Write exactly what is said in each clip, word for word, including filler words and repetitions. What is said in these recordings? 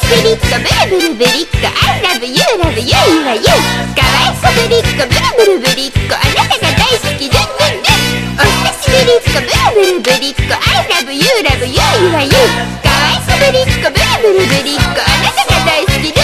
ぶりっ子ブルブルぶりっ子 I love you love you you は you かわいそぶりっ子ブルブルぶりっ子あなたが大好きルンルンルンお久しぶりっ子ブルブルぶりっ子 I love you love you you は you かわいそぶりっ子ブルブルぶりっ子あなたが大好きルンルンル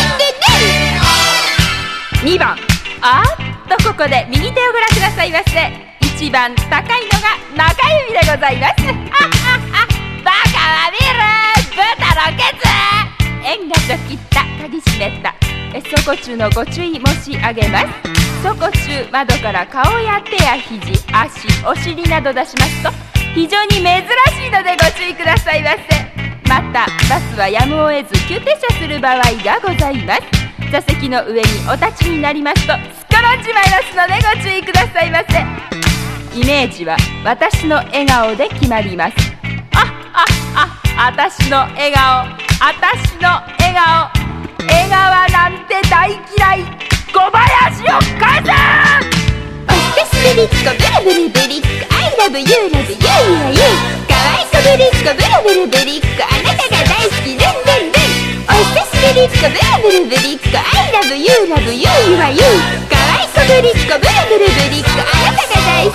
ン。 にばん、あーっとここで右手をご覧くださいませ。いちばん高いのが中指でございます。あああ、バカは見る豚のケツ。縁がと切った鍵閉めた。え走行中のご注意申し上げます。走行中窓から顔や手や肘、足、お尻など出しますと非常に珍しいのでご注意くださいませ。またバスはやむを得ず急停車する場合がございます。座席の上にお立ちになりますとすっ転んじまいますのでご注意くださいませ。イメージは私の笑顔で決まります。あああ、私の笑顔、私の笑顔、笑顔なんて大嫌い、小林を返せ。 お久しぶりっ子ブルブルぶりっ子 I love you love you you は you かわいそぶりっ子ブルブルぶりっ子あなたが大好きルンルンルンお久しぶりっ子ブルブルぶりっ子 I love you love you you は you かわいそぶりっ子ブルブルぶりっ子あなたが大好